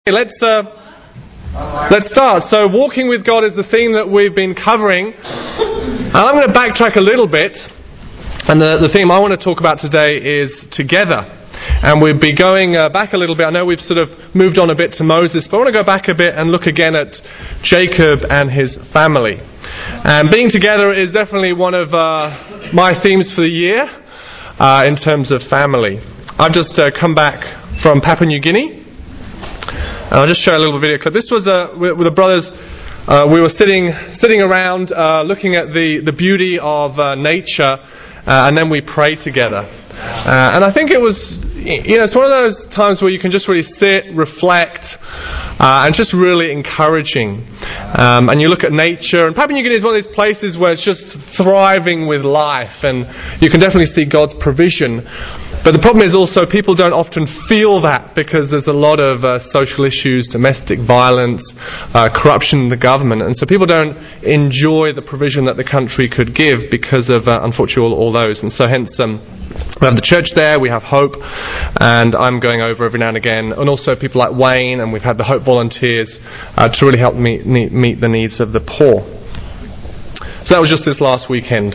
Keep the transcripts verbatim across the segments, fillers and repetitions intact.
Let's uh, let's start. So, walking with God is the theme that we've been covering, and I'm going to backtrack a little bit. And the, the theme I want to talk about today is together. And we'll be going uh, back a little bit. I know we've sort of moved on a bit to Moses, but I want to go back a bit and look again at Jacob and his family. And being together is definitely one of uh, my themes for the year uh, in terms of family. I've just uh, come back from Papua New Guinea. And I'll just show a little video clip. This was uh, with, with the brothers. Uh, we were sitting sitting around uh, looking at the, the beauty of uh, nature, uh, and then we prayed together. Uh, and I think it was, you know, it's one of those times where you can just really sit, reflect, uh, and it's just really encouraging. Um, and you look at nature, and Papua New Guinea is one of these places where it's just thriving with life, and you can definitely see God's provision. But the problem is also people don't often feel that because there's a lot of uh, social issues, domestic violence, uh, corruption in the government. And so people don't enjoy the provision that the country could give because of, uh, unfortunately, all, all those. And so hence um, we have the church there, we have Hope, and I'm going over every now and again. And also people like Wayne, and we've had the Hope volunteers uh, to really help meet, meet the needs of the poor. So that was just this last weekend.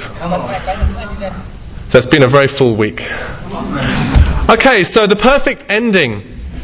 So it's been a very full week. Okay, so the perfect ending.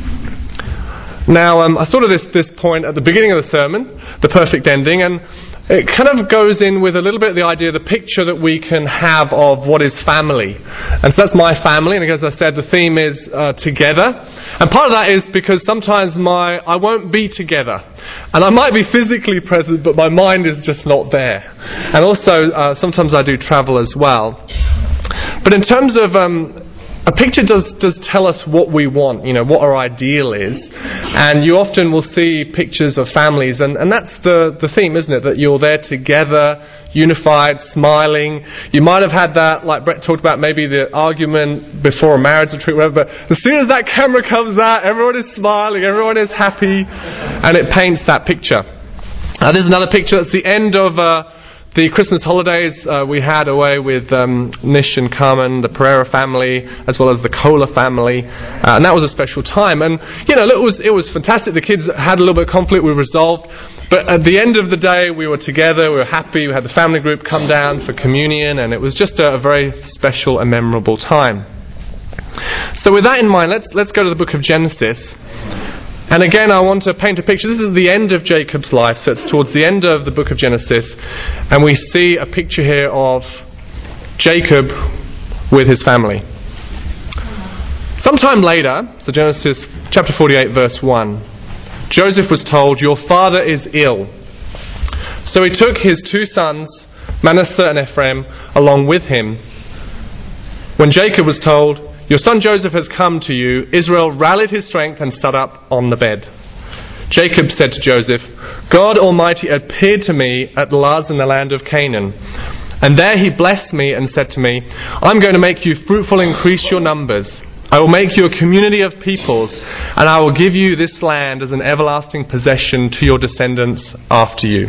Now, um, I thought of this this point at the beginning of the sermon, the perfect ending, and it kind of goes in with a little bit of the idea, the picture that we can have of what is family. And so that's my family, and as I said, the theme is uh, together. And part of that is because sometimes my I won't be together. And I might be physically present, but my mind is just not there. And also, uh, sometimes I do travel as well. But in terms of, um, a picture does does tell us what we want, you know, what our ideal is. And you often will see pictures of families, and, and that's the, the theme, isn't it? That you're there together, unified, smiling. You might have had that, like Brett talked about, maybe the argument before a marriage retreat, whatever, but as soon as that camera comes out, everyone is smiling, everyone is happy, and it paints that picture. Uh, there's another picture. It's the end of Uh, The Christmas holidays uh, we had away with um, Nish and Carmen, the Pereira family, as well as the Kohler family, uh, and that was a special time. And you know, it was it was fantastic. The kids had a little bit of conflict, we resolved, but at the end of the day, we were together, we were happy. We had the family group come down for communion, and it was just a, a very special and memorable time. So, with that in mind, let's let's go to the book of Genesis. And again, I want to paint a picture. This is the end of Jacob's life, so it's towards the end of the book of Genesis. And we see a picture here of Jacob with his family. Sometime later, so Genesis chapter forty-eight, verse one, Joseph was told, "Your father is ill." So he took his two sons, Manasseh and Ephraim, along with him. When Jacob was told, "Your son Joseph has come to you," Israel rallied his strength and sat up on the bed. Jacob said to Joseph, "God Almighty appeared to me at Luz in the land of Canaan. And there he blessed me and said to me, 'I'm going to make you fruitful and increase your numbers. I will make you a community of peoples, and I will give you this land as an everlasting possession to your descendants after you.'"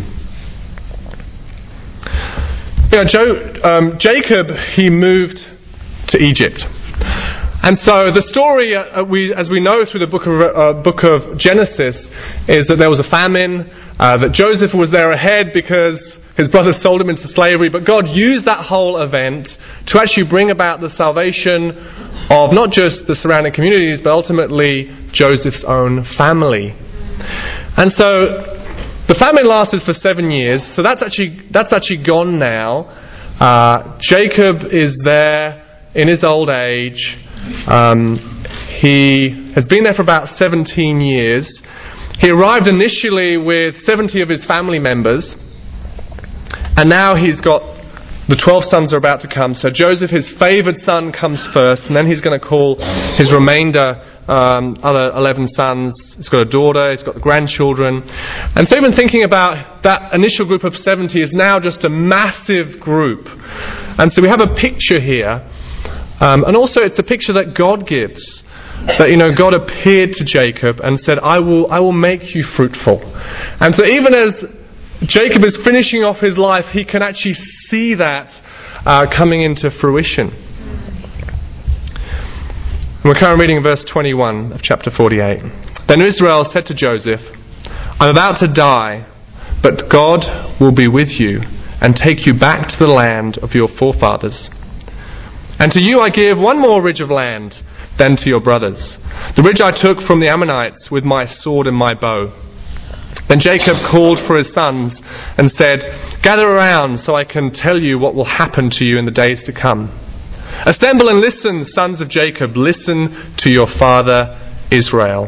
You know, Joe, um, Jacob, he moved to Egypt. And so the story, uh, we, as we know through the book of, uh, book of Genesis, is that there was a famine, uh, that Joseph was there ahead because his brothers sold him into slavery, but God used that whole event to actually bring about the salvation of not just the surrounding communities, but ultimately Joseph's own family. And so the famine lasted for seven years, so that's actually, that's actually gone now. Uh, Jacob is there in his old age. Um, he has been there for about seventeen years. He arrived initially with seventy of his family members, and now he's got the twelve sons are about to come. So Joseph, his favoured son, comes first, and then he's going to call his remainder um, other eleven sons. He's got a daughter, he's got the grandchildren. And so even thinking about that initial group of seventy is now just a massive group. And so we have a picture here. Um, and also it's a picture that God gives. That, you know, God appeared to Jacob and said, I will I will make you fruitful. And so even as Jacob is finishing off his life, he can actually see that uh, coming into fruition. And we're currently reading verse twenty-one of chapter forty-eight. Then Israel said to Joseph, I'm about to die, but God will be with you and take you back to the land of your forefathers. And to you I give one more ridge of land than to your brothers, the ridge I took from the Ammonites with my sword and my bow. Then Jacob called for his sons and said, gather around so I can tell you what will happen to you in the days to come. Assemble and listen, sons of Jacob, listen to your father Israel.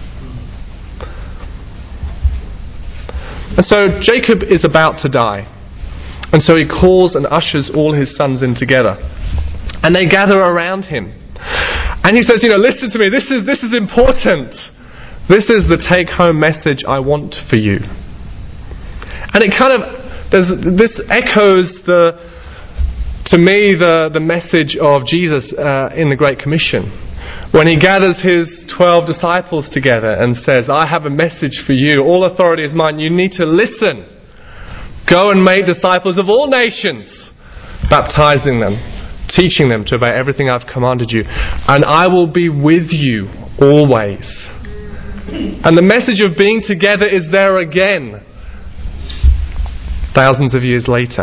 And so Jacob is about to die. And so he calls and ushers all his sons in together. And they gather around him. And he says, you know, listen to me, this is this is important. This is the take-home message I want for you. And it kind of, there's, this echoes the, to me, the, the message of Jesus uh, in the Great Commission. When he gathers his twelve disciples together and says, I have a message for you. All authority is mine. You need to listen. Go and make disciples of all nations, baptizing them, teaching them to obey everything I've commanded you. And I will be with you always. And the message of being together is there again, thousands of years later.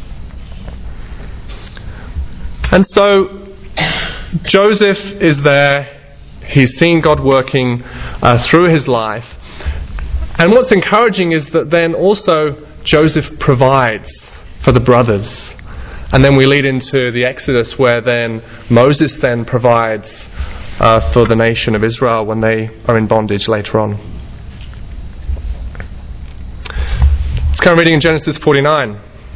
And so Joseph is there. He's seen God working uh, through his life. And what's encouraging is that then also Joseph provides for the brothers. And then we lead into the Exodus, where then Moses then provides uh, for the nation of Israel when they are in bondage later on. Let's carry on reading in Genesis forty-nine.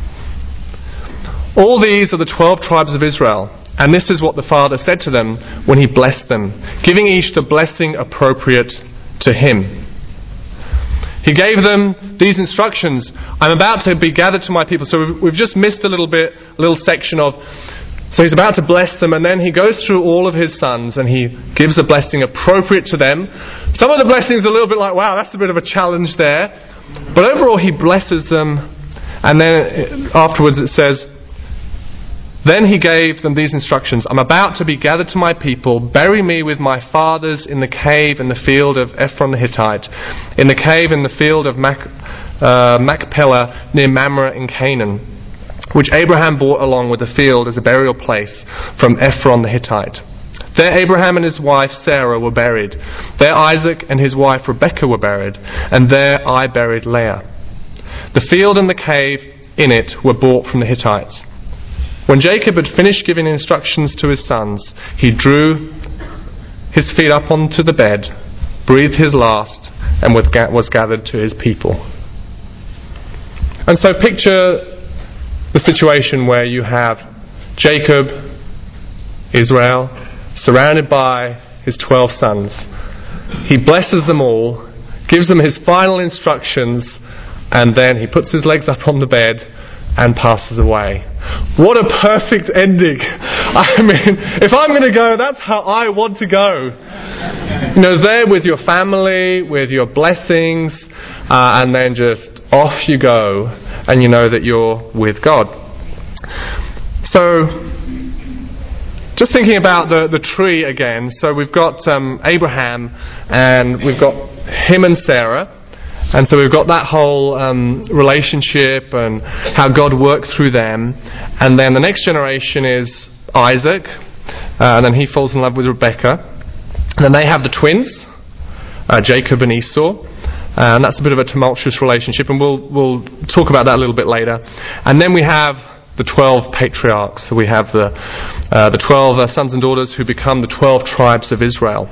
All these are the twelve tribes of Israel, and this is what the Father said to them when he blessed them, giving each the blessing appropriate to him. He gave them these instructions. I'm about to be gathered to my people. So we've, we've just missed a little bit, a little section of, so he's about to bless them, and then he goes through all of his sons and he gives a blessing appropriate to them. Some of the blessings are a little bit like, wow, that's a bit of a challenge there. But overall he blesses them, and then afterwards it says, then he gave them these instructions. I'm about to be gathered to my people. Bury me with my fathers in the cave in the field of Ephron the Hittite, in the cave in the field of Mac, uh, Machpelah near Mamre in Canaan, which Abraham bought along with the field as a burial place from Ephron the Hittite. There Abraham and his wife Sarah were buried. There Isaac and his wife Rebekah were buried. And there I buried Leah. The field and the cave in it were bought from the Hittites. When Jacob had finished giving instructions to his sons, he drew his feet up onto the bed, breathed his last, and was gathered to his people. And so picture the situation where you have Jacob, Israel, surrounded by his twelve sons. He blesses them all, gives them his final instructions, and then he puts his legs up on the bed and passes away. What a perfect ending. I mean, if I'm going to go, that's how I want to go. You know, there with your family, with your blessings, uh, and then just off you go, and you know that you're with God. So, just thinking about the, the tree again. So we've got um, Abraham, and we've got him and Sarah. And so we've got that whole um, relationship and how God worked through them. And then the next generation is Isaac. Uh, and then he falls in love with Rebekah. And then they have the twins, uh, Jacob and Esau. Uh, and that's a bit of a tumultuous relationship. And we'll we'll talk about that a little bit later. And then we have the twelve patriarchs. So we have the, uh, the twelve uh, sons and daughters who become the twelve tribes of Israel.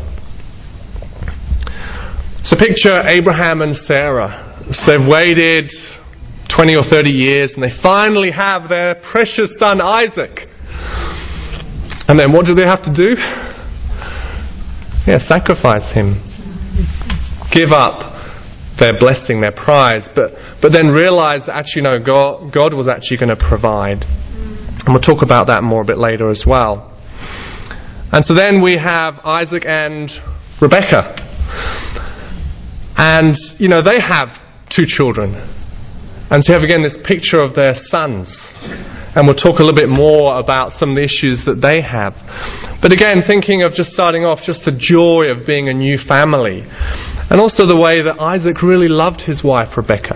So picture Abraham and Sarah. So they've waited twenty or thirty years and they finally have their precious son Isaac. And then what do they have to do? Yeah, sacrifice him. Give up their blessing, their prize. But but then realize that actually no, God, God was actually going to provide. And we'll talk about that more a bit later as well. And so then we have Isaac and Rebekah. And, you know, they have two children. And so you have again this picture of their sons. And we'll talk a little bit more about some of the issues that they have. But again, thinking of just starting off, just the joy of being a new family. And also the way that Isaac really loved his wife, Rebekah.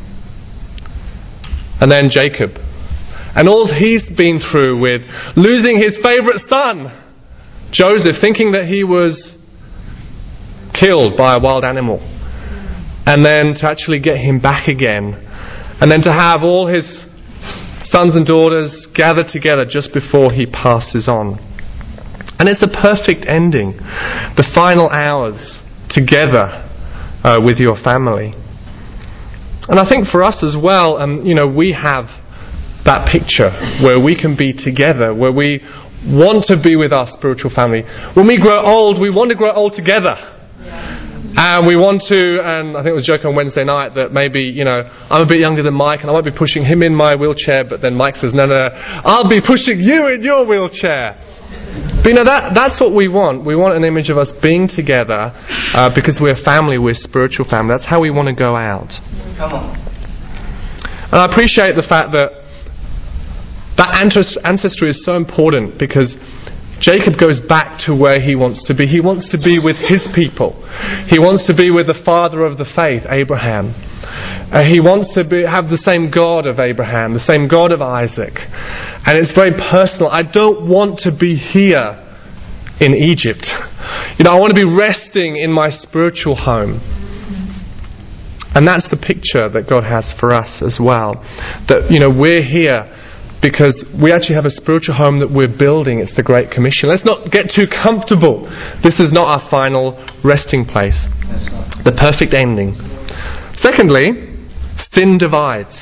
And then Jacob. And all he's been through with losing his favourite son, Joseph, thinking that he was killed by a wild animal. And then to actually get him back again. And then to have all his sons and daughters gathered together just before he passes on. And it's a perfect ending. The final hours together uh, with your family. And I think for us as well, um, you know, we have that picture where we can be together, where we want to be with our spiritual family. When we grow old, we want to grow old together. And we want to, and I think it was a joke on Wednesday night that maybe, you know, I'm a bit younger than Mike and I might be pushing him in my wheelchair, but then Mike says, no, no, no, I'll be pushing you in your wheelchair. But you know, that that's what we want. We want an image of us being together uh, because we're family, we're spiritual family. That's how we want to go out. Come on. And I appreciate the fact that that ancestry is so important because Jacob goes back to where he wants to be. He wants to be with his people. He wants to be with the father of the faith, Abraham. Uh, he wants to be, have the same God of Abraham, the same God of Isaac. And it's very personal. I don't want to be here in Egypt. You know, I want to be resting in my spiritual home. And that's the picture that God has for us as well. That, you know, we're here because we actually have a spiritual home that we're building. It's the Great Commission. Let's not get too comfortable. This is not our final resting place. The perfect ending. Secondly, sin divides.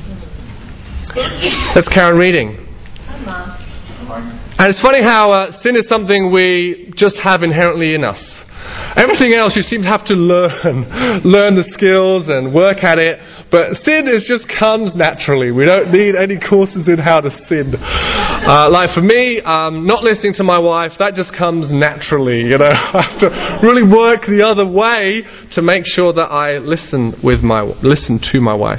Let's carry on reading. And it's funny how uh, sin is something we just have inherently in us. Everything else you seem to have to learn, learn the skills and work at it. But sin is just comes naturally. We don't need any courses in how to sin. Uh, like for me, um, not listening to my wife, that just comes naturally. You know, I have to really work the other way to make sure that I listen with my listen to my wife.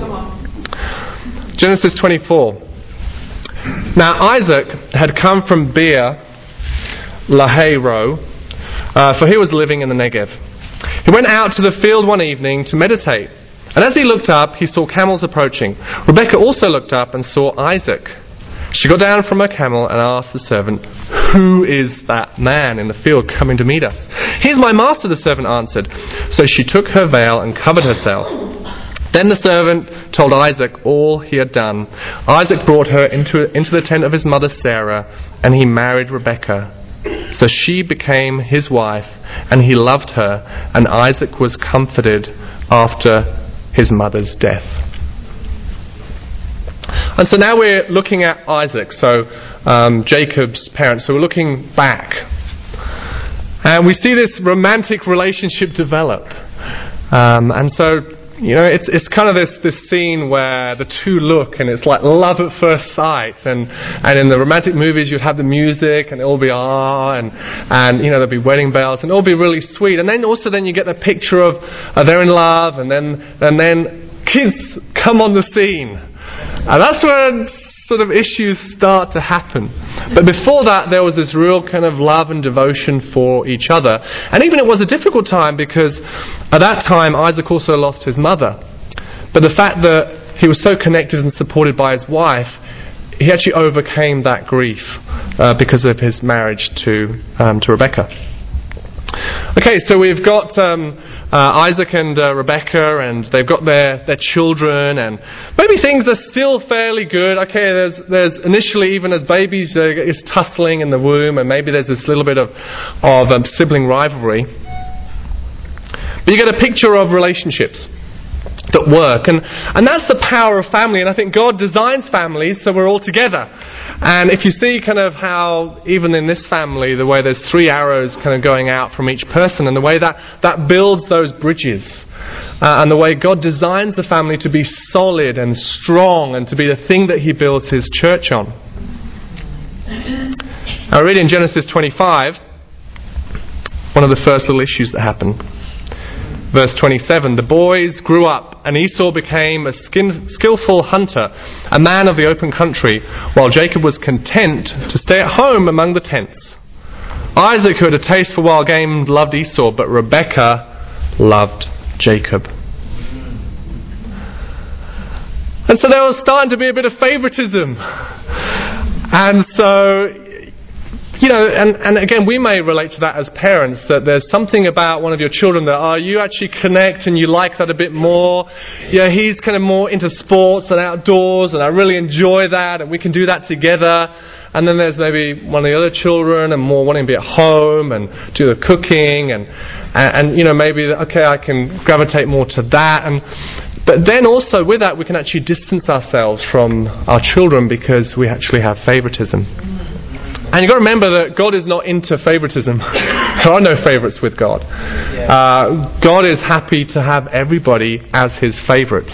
Genesis twenty-four. Now Isaac had come from Beer Lahai-roi, uh, for he was living in the Negev. He went out to the field one evening to meditate. And as he looked up, he saw camels approaching. Rebekah also looked up and saw Isaac. She got down from her camel and asked the servant, "Who is that man in the field coming to meet us?" "He's my master," the servant answered. So she took her veil and covered herself. Then the servant told Isaac all he had done. Isaac brought her into, into the tent of his mother Sarah, and he married Rebekah. So she became his wife, and he loved her, and Isaac was comforted after his mother's death. And so now we're looking at Isaac, so um, Jacob's parents. So we're looking back. And we see this romantic relationship develop. Um, and so, you know, it's it's kind of this, this scene where the two look and it's like love at first sight. And and in the romantic movies you'd have the music and it'll be ah and and you know there'll be wedding bells and it'll be really sweet. And then also then you get the picture of uh, they're in love and then and then kids come on the scene. And that's when sort of issues start to happen. But before that, there was this real kind of love and devotion for each other. And even it was a difficult time because at that time, Isaac also lost his mother. But the fact that he was so connected and supported by his wife, he actually overcame that grief uh, because of his marriage to um, to Rebekah. Okay, so we've got um, uh, Isaac and uh, Rebekah, and they've got their, their children, and maybe things are still fairly good. Okay, there's there's initially, even as babies, uh, is tussling in the womb, and maybe there's this little bit of of um, sibling rivalry. But you get a picture of relationships that work, and and that's the power of family. And I think God designs families so we're all together. And if you see kind of how, even in this family, the way there's three arrows kind of going out from each person, and the way that, that builds those bridges, uh, and the way God designs the family to be solid and strong and to be the thing that He builds His church on. I read in Genesis twenty-five, one of the first little issues that happen. Verse twenty-seven, the boys grew up, and Esau became a skin, skillful hunter, a man of the open country, while Jacob was content to stay at home among the tents. Isaac, who had a taste for wild game, loved Esau, but Rebekah loved Jacob. And so there was starting to be a bit of favoritism. And so, you know, and, and again, we may relate to that as parents, that there's something about one of your children that, oh, you actually connect and you like that a bit more. Yeah, he's kind of more into sports and outdoors, and I really enjoy that, and we can do that together. And then there's maybe one of the other children and more wanting to be at home and do the cooking, and, and, and you know, maybe, okay, I can gravitate more to that. And But then also with that, we can actually distance ourselves from our children because we actually have favoritism. And you've got to remember that God is not into favoritism. There are no favorites with God. Uh, God is happy to have everybody as His favorite.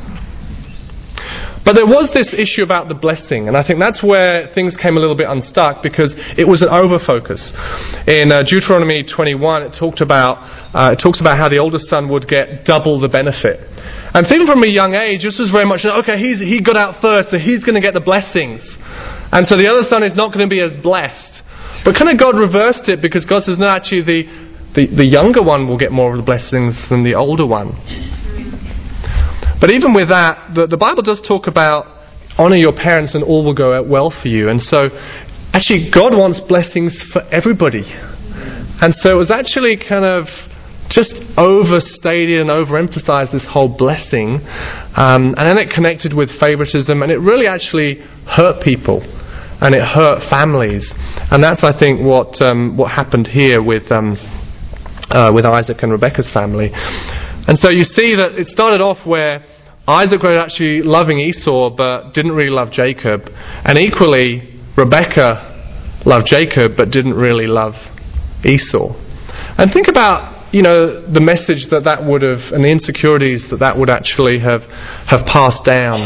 But there was this issue about the blessing, and I think that's where things came a little bit unstuck, because it was an over-focus. In uh, Deuteronomy twenty-one, it talked about uh, it talks about how the oldest son would get double the benefit. And so even from a young age, this was very much, okay, he's, he got out first, so he's going to get the blessings. And so the other son is not going to be as blessed. But kind of God reversed it, because God says, no, actually the, the, the younger one will get more of the blessings than the older one. But even with that, the, the Bible does talk about honour your parents and all will go out well for you. And so actually God wants blessings for everybody. And so it was actually kind of just overstated and overemphasized, this whole blessing. Um, and then it connected with favoritism, and it really actually hurt people. And it hurt families. And that's, I think, what um, what happened here with um, uh, with Isaac and Rebekah's family. And so you see that it started off where Isaac was actually loving Esau but didn't really love Jacob. And equally, Rebekah loved Jacob but didn't really love Esau. And think about, you know, the message that that would have, and the insecurities that that would actually have, have passed down.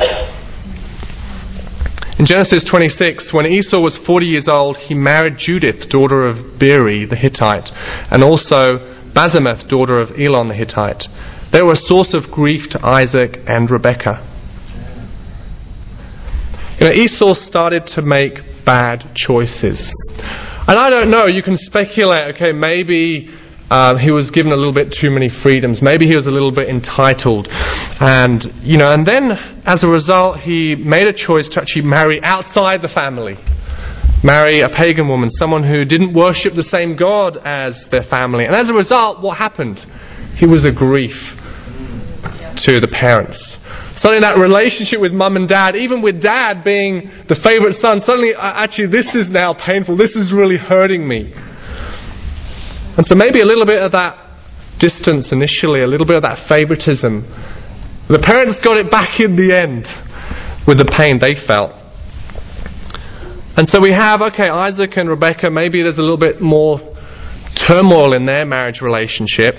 In Genesis twenty-six, when Esau was forty years old, he married Judith, daughter of Beeri the Hittite, and also Basemath, daughter of Elon the Hittite. They were a source of grief to Isaac and Rebekah. You know, Esau started to make bad choices. And I don't know, you can speculate, okay, maybe uh, he was given a little bit too many freedoms. Maybe he was a little bit entitled. And, you know, and then as a result, he made a choice to actually marry outside the family. Marry a pagan woman, someone who didn't worship the same God as their family. And as a result, what happened? He was a grief to the parents. Suddenly that relationship with mum and dad, even with dad being the favourite son, suddenly, actually, this is now painful. This is really hurting me. And so maybe a little bit of that distance initially, a little bit of that favouritism. The parents got it back in the end with the pain they felt. And so we have, okay, Isaac and Rebekah, maybe there's a little bit more turmoil in their marriage relationship.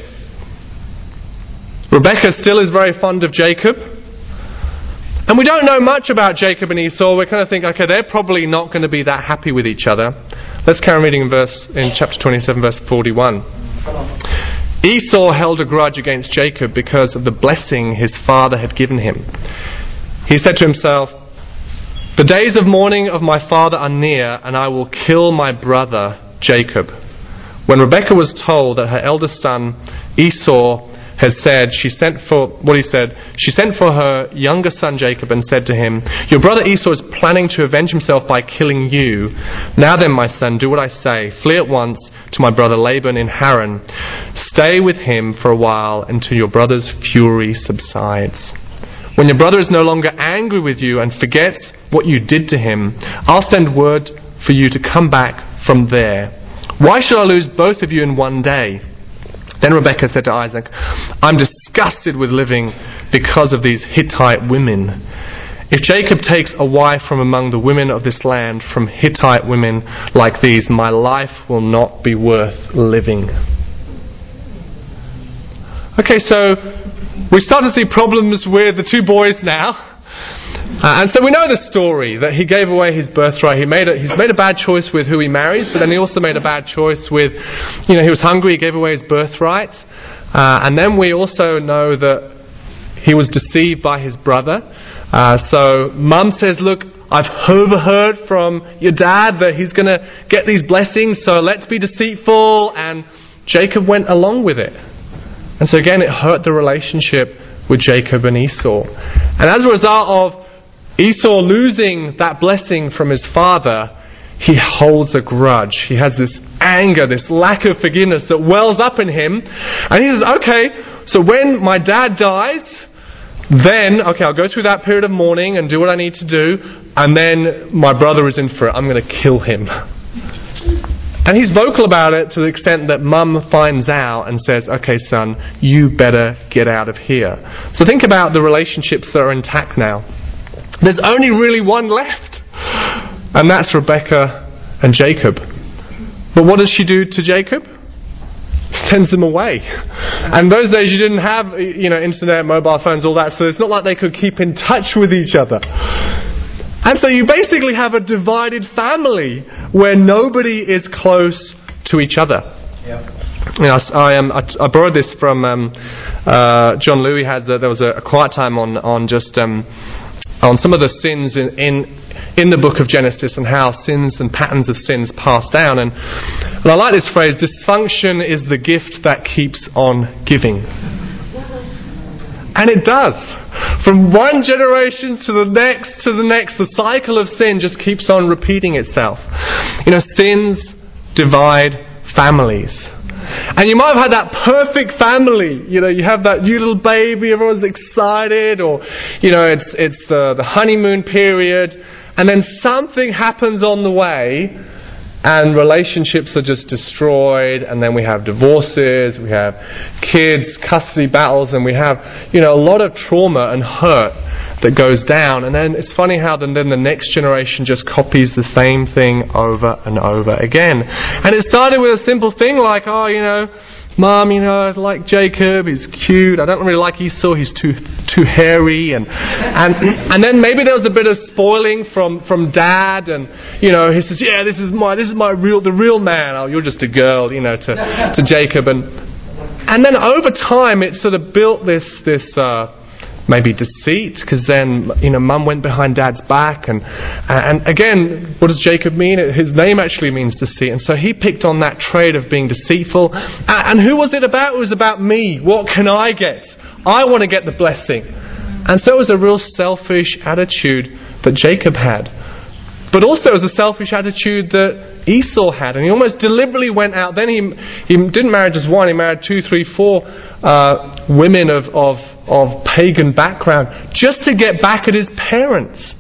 Rebekah still is very fond of Jacob. And we don't know much about Jacob and Esau. We kind of think, okay, they're probably not going to be that happy with each other. Let's carry on reading in verse in chapter twenty-seven, verse forty-one. Esau held a grudge against Jacob because of the blessing his father had given him. He said to himself, "The days of mourning of my father are near, and I will kill my brother Jacob." When Rebekah was told that her eldest son Esau had said, she sent for, what he said, she sent for her younger son Jacob and said to him, "Your brother Esau is planning to avenge himself by killing you. Now then, my son, do what I say. Flee at once to my brother Laban in Haran. Stay with him for a while until your brother's fury subsides. When your brother is no longer angry with you and forgets what you did to him, I'll send word for you to come back from there. Why should I lose both of you in one day?" Then Rebekah said to Isaac, "I'm disgusted with living because of these Hittite women. If Jacob takes a wife from among the women of this land, from Hittite women like these, my life will not be worth living." Okay, so we start to see problems with the two boys now. Uh, and so we know the story, that he gave away his birthright. He made a, he's made a bad choice with who he marries, but then he also made a bad choice with, you know, he was hungry, he gave away his birthright. Uh, and then we also know that he was deceived by his brother. Uh, so mum says, look, I've overheard from your dad that he's going to get these blessings, so let's be deceitful. And Jacob went along with it. And so again, it hurt the relationship with Jacob and Esau. And as a result of Esau losing that blessing from his father, he holds a grudge. He has this anger, this lack of forgiveness that wells up in him. And he says, okay, so when my dad dies, then, okay, I'll go through that period of mourning and do what I need to do, and then my brother is in for it. I'm going to kill him. And he's vocal about it to the extent that mum finds out and says, okay, son, you better get out of here. So think about the relationships that are intact now. There's only really one left, and that's Rebecca and Jacob. But what does she do to Jacob? Sends them away. And those days you didn't have, you know, internet, mobile phones, all that, so it's not like they could keep in touch with each other. And so you basically have a divided family where nobody is close to each other. Yeah. You know, I, um, I, I borrowed this from um, uh, John Louis. Had the, there was a, a quiet time on on just um, on some of the sins in, in in the book of Genesis and how sins and patterns of sins pass down. And, and I like this phrase: dysfunction is the gift that keeps on giving. And it does. From one generation to the next to the next, the cycle of sin just keeps on repeating itself. You know, sins divide families. And you might have had that perfect family. You know, you have that new little baby, everyone's excited, or, you know, it's it's the, the honeymoon period, and then something happens on the way, and relationships are just destroyed, and then we have divorces, we have kids, custody battles, and we have, you know, a lot of trauma and hurt that goes down. And then it's funny how then, then the next generation just copies the same thing over and over again. And it started with a simple thing like, oh, you know, Mum, you know, I like Jacob, he's cute. I don't really like Esau, he's too too hairy. And and and then maybe there was a bit of spoiling from, from Dad, and, you know, he says, yeah, this is my this is my real the real man. Oh, you're just a girl, you know, to to Jacob. And and then over time it sort of built this this uh, maybe deceit, because then, you know, Mum went behind Dad's back, and and again, what does Jacob mean? His name actually means deceit, and so he picked on that trait of being deceitful. And who was it about? It was about me. What can I get? I want to get the blessing. And so it was a real selfish attitude that Jacob had. But also it was a selfish attitude that Esau had, and he almost deliberately went out. Then he he didn't marry just one; he married two, three, four uh, women of, of of pagan background just to get back at his parents.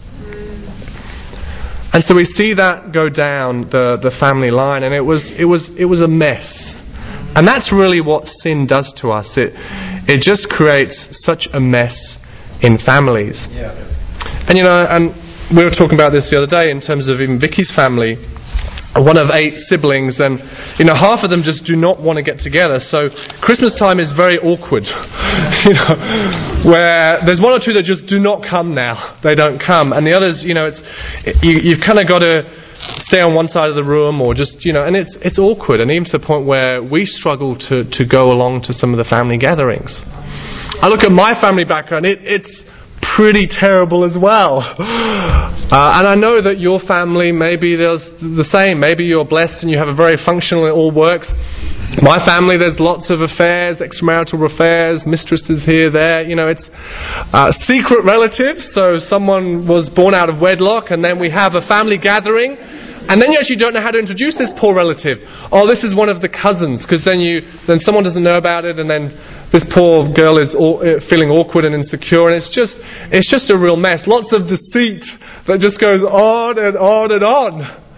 And so we see that go down the, the family line, and it was it was it was a mess. And that's really what sin does to us. It it just creates such a mess in families. Yeah. And you know, and we were talking about this the other day in terms of even Vicky's family. One of eight siblings, and you know, half of them just do not want to get together. So Christmas time is very awkward. You know, where there's one or two that just do not come now. They don't come, and the others, you know, it's you, you've kind of got to stay on one side of the room, or just, you know, and it's it's awkward, and even to the point where we struggle to to go along to some of the family gatherings. I look at my family background; it, it's pretty terrible as well. Uh, and I know that your family, maybe there's the same. Maybe you're blessed and you have a very functional, it all works. My family, there's lots of affairs, extramarital affairs, mistresses here, there. You know, it's uh, secret relatives. So someone was born out of wedlock, and then we have a family gathering. And then you actually don't know how to introduce this poor relative. Oh, this is one of the cousins, because then you, then someone doesn't know about it, and then this poor girl is all, uh, feeling awkward and insecure, and it's just, it's just a real mess. Lots of deceit that just goes on and on and on.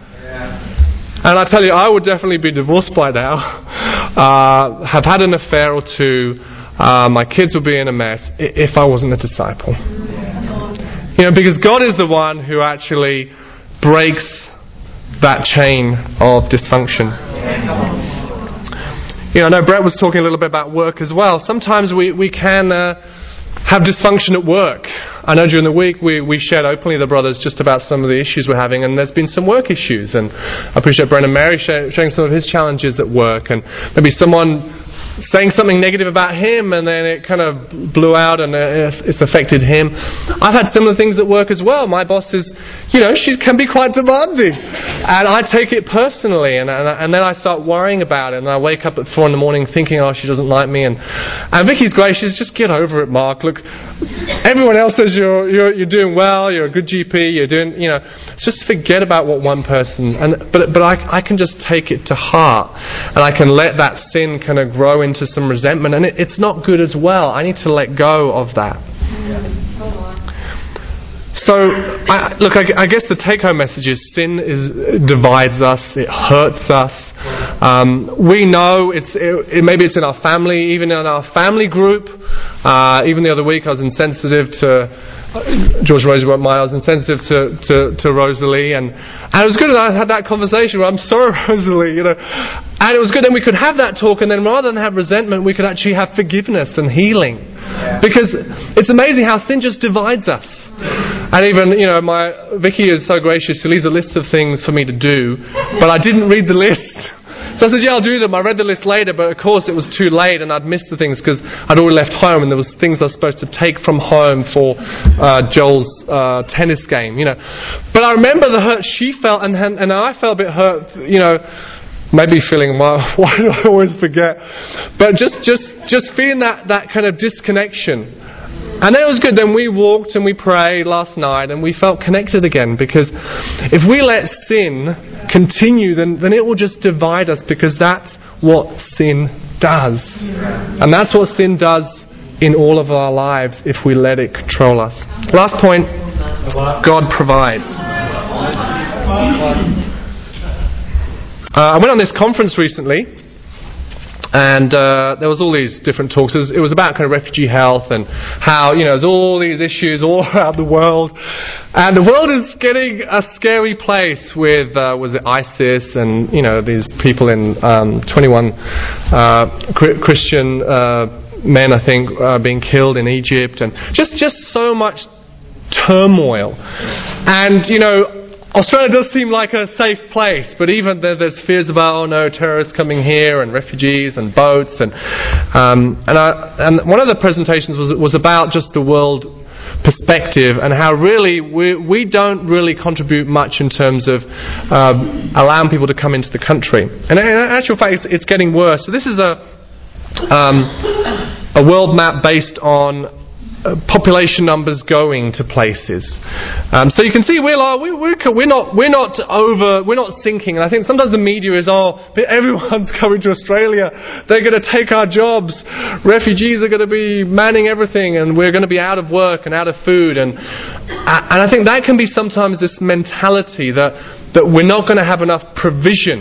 Yeah. And I tell you, I would definitely be divorced by now. Uh, have had an affair or two. Uh, my kids would be in a mess if I wasn't a disciple. Yeah. You know, because God is the one who actually breaks that chain of dysfunction. You know, I know Brett was talking a little bit about work as well. Sometimes we, we can uh, have dysfunction at work. I know during the week we, we shared openly, the brothers, just about some of the issues we're having, and there's been some work issues. And I appreciate Brent and Mary sharing some of his challenges at work. And maybe someone saying something negative about him, and then it kind of blew out and it's affected him. I've had similar things at work as well. My boss is, you know, she can be quite demanding, and I take it personally, and and, and then I start worrying about it, and I wake up at four in the morning thinking, oh, she doesn't like me, and and Vicky's great. She's just, get over it, Mark. Look, everyone else says you're you're you're doing well. You're a good G P. You're doing, you know, just forget about what one person. And but but I I can just take it to heart, and I can let that sin kind of grow into some resentment, and it, it's not good as well. I need to let go of that. So, I, look, I, I guess the take-home message is sin is divides us, it hurts us. Um, we know it's it, it, maybe it's in our family, even in our family group. Uh, even the other week, I was insensitive to uh, George Rosie won't mind. I was insensitive to, to, to Rosalie, and, and it was good that I had that conversation where I'm sorry, Rosalie, you know. And it was good. Then we could have that talk, and then rather than have resentment, we could actually have forgiveness and healing. Yeah. Because it's amazing how sin just divides us. And even, you know, my Vicky is so gracious, she leaves a list of things for me to do, but I didn't read the list. So I said, yeah, I'll do them. I read the list later, but of course it was too late, and I'd missed the things because I'd already left home, and there was things I was supposed to take from home for uh, Joel's uh, tennis game, you know. But I remember the hurt she felt, and and I felt a bit hurt, you know. Maybe feeling, why, why do I always forget? But just, just, just feeling that, that kind of disconnection. And then it was good. Then we walked and we prayed last night, and we felt connected again. Because if we let sin continue, then, then it will just divide us, because that's what sin does. And that's what sin does in all of our lives if we let it control us. Last point, God provides. Uh, I went on this conference recently, and uh, there was all these different talks. It was, it was about kind of refugee health and how, you know, there's all these issues all around the world, and the world is getting a scary place with uh, was it ISIS and, you know, these people in um, twenty-one uh, Christian uh, men, I think, uh, being killed in Egypt, and just just so much turmoil, and you know. Australia does seem like a safe place, but even there, there's fears about, oh no, terrorists coming here, and refugees, and boats, and um, and, I, and one of the presentations was was about just the world perspective, and how really we we don't really contribute much in terms of um, allowing people to come into the country. And in actual fact, it's, it's getting worse. So this is a um, a world map based on Uh, population numbers going to places, um, so you can see we're we, we're we're not we're not over we're not sinking. And I think sometimes the media is, oh, everyone's coming to Australia, they're going to take our jobs, refugees are going to be manning everything, and we're going to be out of work and out of food, and and I think that can be sometimes this mentality that that we're not going to have enough provision.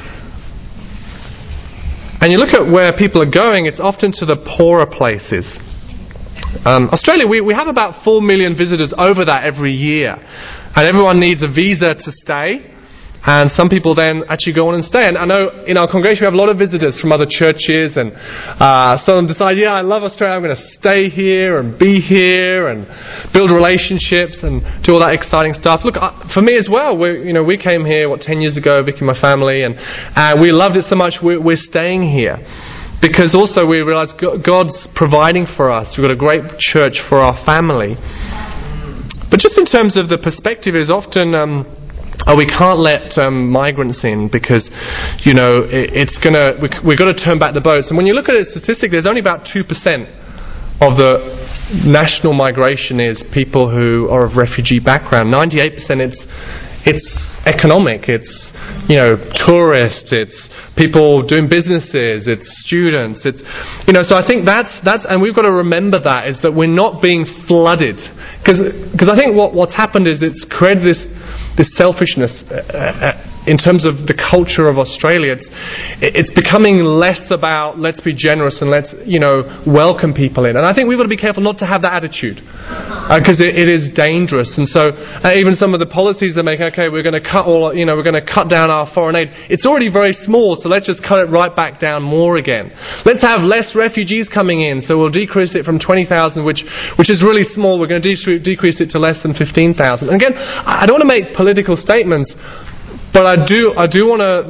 And you look at where people are going, it's often to the poorer places. Um, Australia, we, we have about four million visitors over that every year, and everyone needs a visa to stay, and some people then actually go on and stay. And I know in our congregation we have a lot of visitors from other churches, and uh, some decide, yeah, I love Australia, I'm going to stay here and be here and build relationships and do all that exciting stuff. Look, uh, for me as well, we you know we came here what ten years ago, Vicky and my family, and uh, we loved it so much we're, we're staying here. Because also we realise God's providing for us. We've got a great church for our family. But just in terms of the perspective is often, um, oh, we can't let um, migrants in because, you know, it, it's going to, we, we've got to turn back the boats. And when you look at it statistically, there's only about two percent of the national migration is people who are of refugee background. ninety-eight percent it's, it's economic, it's, you know, tourists, it's people doing businesses, it's students, it's, you know, so I think that's, that's, and we've got to remember that, is that we're not being flooded. Because because I think what, what's happened is it's created this, this selfishness uh, uh, in terms of the culture of Australia. It's, it's becoming less about let's be generous and let's, you know, welcome people in. And I think we've got to be careful not to have that attitude, because uh, it, it is dangerous. And so uh, even some of the policies they're making, okay, we're going to cut all, you know, we're going to cut down our foreign aid. It's already very small, so let's just cut it right back down more again. Let's have less refugees coming in, so we'll decrease it from twenty thousand, which which is really small. We're going to de- decrease it to less than fifteen thousand. And again, I don't want to make political statements, but I do I do want to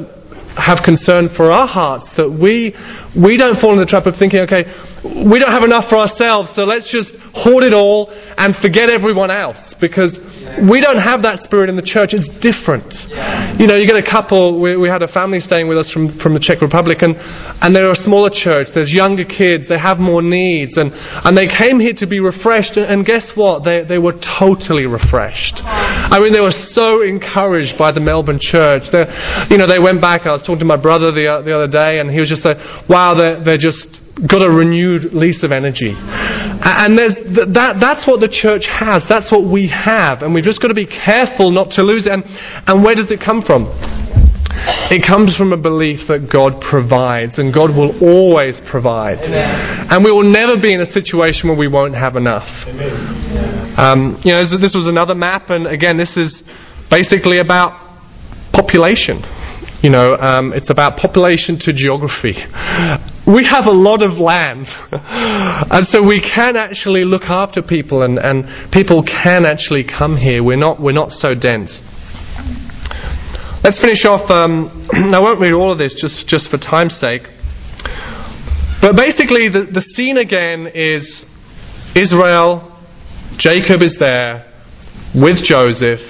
have concern for our hearts, that we we don't fall in the trap of thinking, okay, we don't have enough for ourselves, so let's just hoard it all and forget everyone else, because we don't have that spirit in the church. It's different. You know, you get a couple, we, we had a family staying with us from, from the Czech Republic, and, and they're a smaller church, there's younger kids, they have more needs, and, and they came here to be refreshed, and, and guess what? They, they were totally refreshed. I mean, they were so encouraged by the Melbourne church. They're, you know, they went back, I was talking to my brother the, the other day, and he was just like, wow, they're, they're just got a renewed lease of energy. And there's that that's what the church has. That's what we have. And we've just got to be careful not to lose it. And, and where does it come from? It comes from a belief that God provides, and God will always provide. Amen. And we will never be in a situation where we won't have enough. Um, you know, this was another map, and again, this is basically about population. You know, um, it's about population to geography. We have a lot of land, and so we can actually look after people, and, and people can actually come here. We're not we're not so dense. Let's finish off. Um, I won't read all of this just just for time's sake. But basically, the, the scene again is Israel. Jacob is there with Joseph.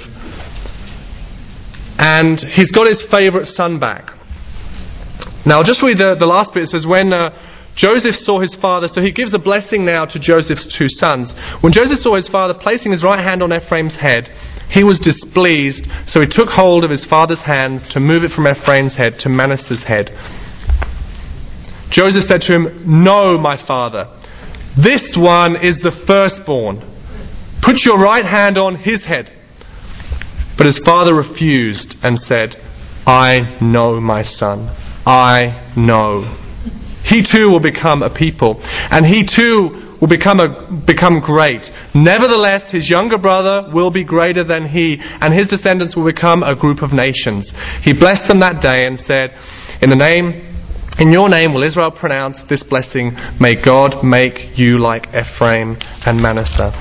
And he's got his favourite son back. Now, I'll just read the, the last bit. It says, when uh, Joseph saw his father, so he gives a blessing now to Joseph's two sons. When Joseph saw his father placing his right hand on Ephraim's head, he was displeased, so he took hold of his father's hand to move it from Ephraim's head to Manasseh's head. Joseph said to him, "No, my father, this one is the firstborn. Put your right hand on his head." But his father refused and said, "I know, my son. I know. He too will become a people, and he too will become a become great. Nevertheless, his younger brother will be greater than he, and his descendants will become a group of nations." He blessed them that day and said, "In the name, in your name will Israel pronounce this blessing. May God make you like Ephraim and Manasseh."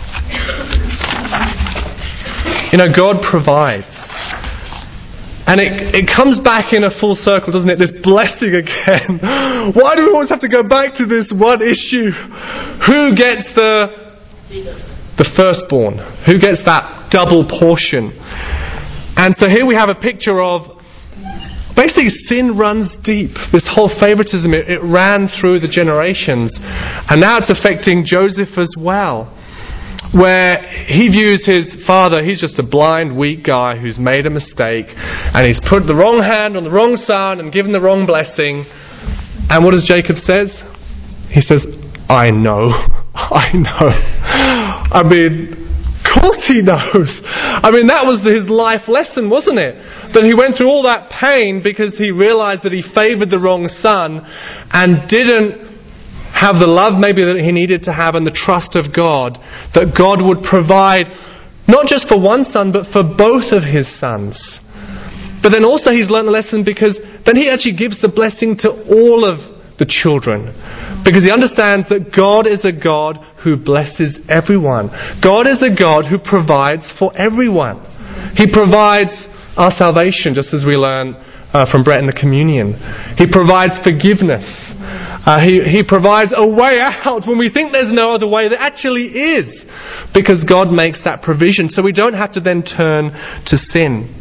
You know, God provides. And it it comes back in a full circle, doesn't it? This blessing again. Why do we always have to go back to this one issue? Who gets the the firstborn? Who gets that double portion? And so here we have a picture of, basically, sin runs deep. This whole favoritism, it, it ran through the generations. And now it's affecting Joseph as well, where he views his father, he's just a blind, weak guy who's made a mistake, and he's put the wrong hand on the wrong son and given the wrong blessing. And what does Jacob says? He says, "I know, I know." I mean, of course he knows. I mean, that was his life lesson, wasn't it? That he went through all that pain because he realized that he favored the wrong son and didn't have the love maybe that he needed to have and the trust of God, that God would provide not just for one son but for both of his sons. But then also he's learned a lesson, because then he actually gives the blessing to all of the children, because he understands that God is a God who blesses everyone. God is a God who provides for everyone. He provides our salvation, just as we learn uh, from Brett in the communion. He provides forgiveness. Uh, he, he provides a way out when we think there's no other way. There actually is, because God makes that provision, so we don't have to then turn to sin.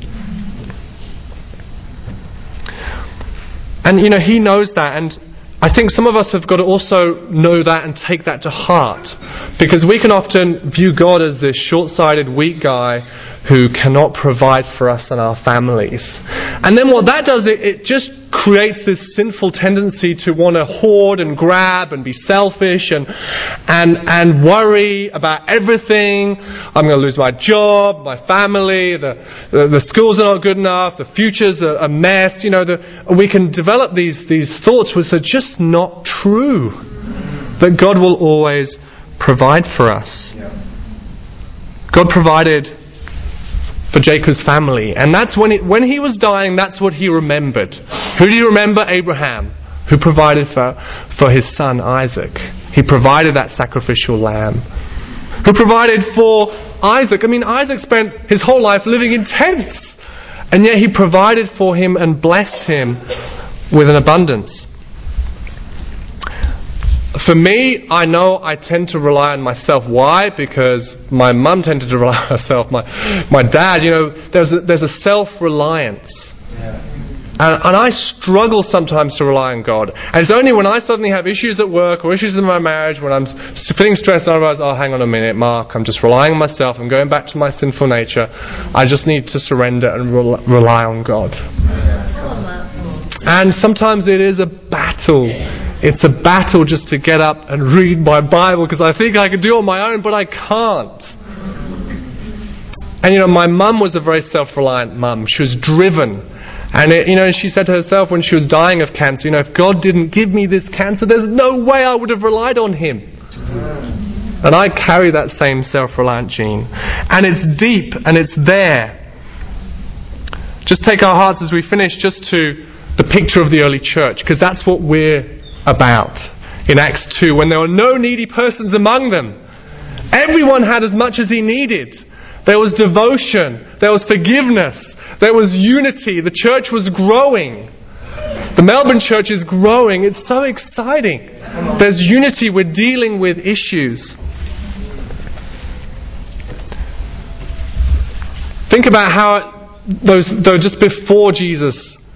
And you know, he knows that, and I think some of us have got to also know that and take that to heart, because we can often view God as this short-sighted, weak guy who cannot provide for us and our families. And then what that does, it, it just creates this sinful tendency to want to hoard and grab and be selfish and and and worry about everything. I'm going to lose my job, my family, the the, the schools are not good enough, the future's a, a mess. You know, the, we can develop these these thoughts which are just not true. That God will always provide for us. God provided for Jacob's family, and that's when it, when he was dying, that's what he remembered. Who do you remember? Abraham, who provided for, for his son Isaac. He provided that sacrificial lamb. Who provided for Isaac. I mean, Isaac spent his whole life living in tents, and yet he provided for him and blessed him with an abundance. For me, I know I tend to rely on myself. Why? Because my mum tended to rely on herself. My my dad, you know, there's a, there's a self-reliance. Yeah. And, and I struggle sometimes to rely on God. And it's only when I suddenly have issues at work or issues in my marriage, when I'm feeling stressed, and I realize, oh, hang on a minute, Mark, I'm just relying on myself. I'm going back to my sinful nature. I just need to surrender and re- rely on God. And sometimes it is a battle. It's a battle just to get up and read my Bible, because I think I can do it on my own, but I can't. And you know, my mum was a very self-reliant mum. She was driven. And it, you know, she said to herself when she was dying of cancer, you know, if God didn't give me this cancer, there's no way I would have relied on Him. And I carry that same self-reliant gene. And it's deep and it's there. Just take our hearts as we finish just to the picture of the early church, because that's what we're about. In Acts two, when there were no needy persons among them, everyone had as much as he needed. There was devotion, there was forgiveness, there was unity. The church was growing. The Melbourne church is growing. It's so exciting. There's unity. We're dealing with issues. Think about how those, though, just before Jesus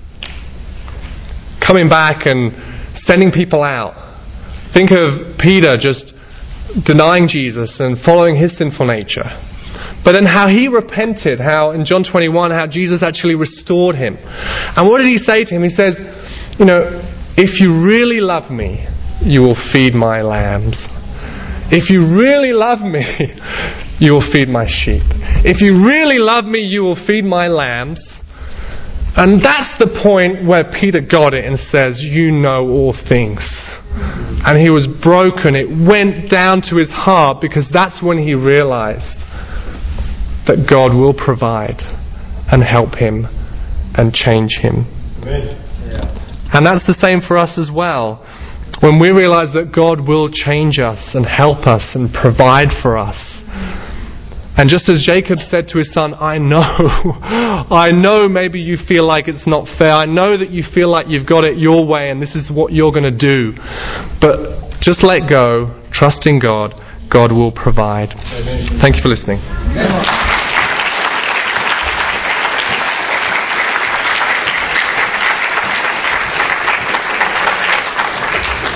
coming back and sending people out. Think of Peter just denying Jesus and following his sinful nature. But then how he repented, how in John twenty-one, how Jesus actually restored him. And what did he say to him? He says, you know, if you really love me, you will feed my lambs. If you really love me, you will feed my sheep. If you really love me, you will feed my lambs. And that's the point where Peter got it and says, you know all things. And he was broken. It went down to his heart, because that's when he realized that God will provide and help him and change him. Yeah. And that's the same for us as well. When we realize that God will change us and help us and provide for us. And just as Jacob said to his son, I know, I know maybe you feel like it's not fair. I know that you feel like you've got it your way and this is what you're going to do. But just let go, trust in God. God will provide. Amen. Thank you for listening. Amen.